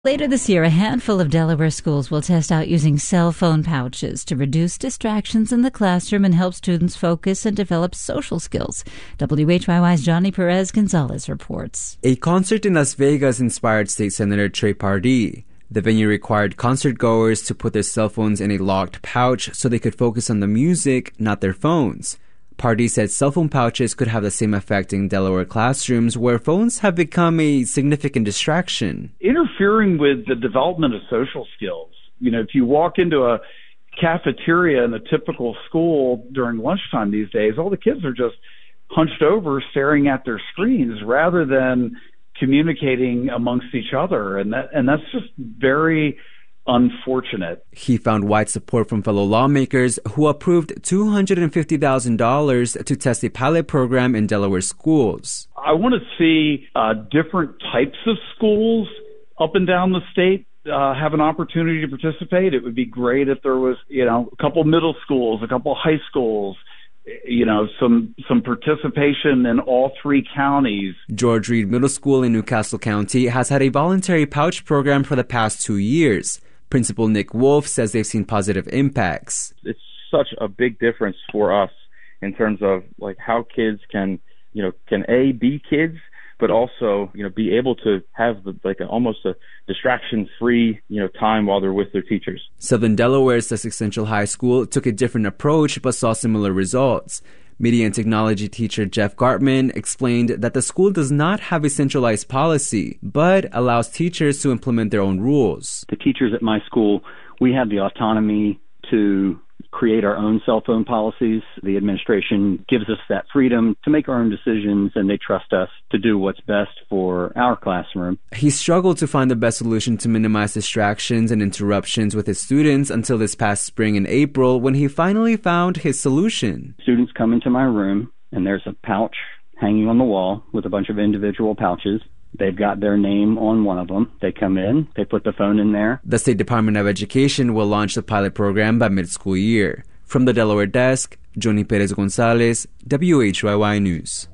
Later this year, a handful of Delaware schools will test out using cell phone pouches to reduce distractions in the classroom and help students focus and develop social skills. WHYY's Johnny Perez Gonzalez reports. A concert in Las Vegas inspired State Senator Trey Pardee. The venue required concertgoers to put their cell phones in a locked pouch so they could focus on the music, not their phones. Pardee said cell phone pouches could have the same effect in Delaware classrooms where phones have become a significant distraction. Interfering with the development of social skills. If you walk into a cafeteria in a typical school during lunchtime these days, all the kids are just hunched over staring at their screens rather than communicating amongst each other. And that's just very unfortunate. He found wide support from fellow lawmakers who approved $250,000 to test a pilot program in Delaware schools. I want to see different types of schools up and down the state have an opportunity to participate. It would be great if there was, a couple middle schools, a couple high schools, some participation in all three counties. George Reed Middle School in Newcastle County has had a voluntary pouch program for the past 2 years. Principal Nick Wolf says they've seen positive impacts. It's such a big difference for us in terms of how kids can be kids, but also, be able to have almost a distraction-free, time while they're with their teachers. Southern Delaware's Sussex Central High School took a different approach but saw similar results. Media and technology teacher Jeff Gartman explained that the school does not have a centralized policy, but allows teachers to implement their own rules. The teachers at my school, we have the autonomy to create our own cell phone policies. The administration gives us that freedom to make our own decisions, and they trust us to do what's best for our classroom. He struggled to find the best solution to minimize distractions and interruptions with his students until this past spring in April, when he finally found his solution. Students come into my room, and there's a pouch hanging on the wall with a bunch of individual pouches. They've got their name on one of them. They come in, they put the phone in there. The State Department of Education will launch the pilot program by mid-school year. From the Delaware desk, Johnny Perez Gonzalez, WHYY News.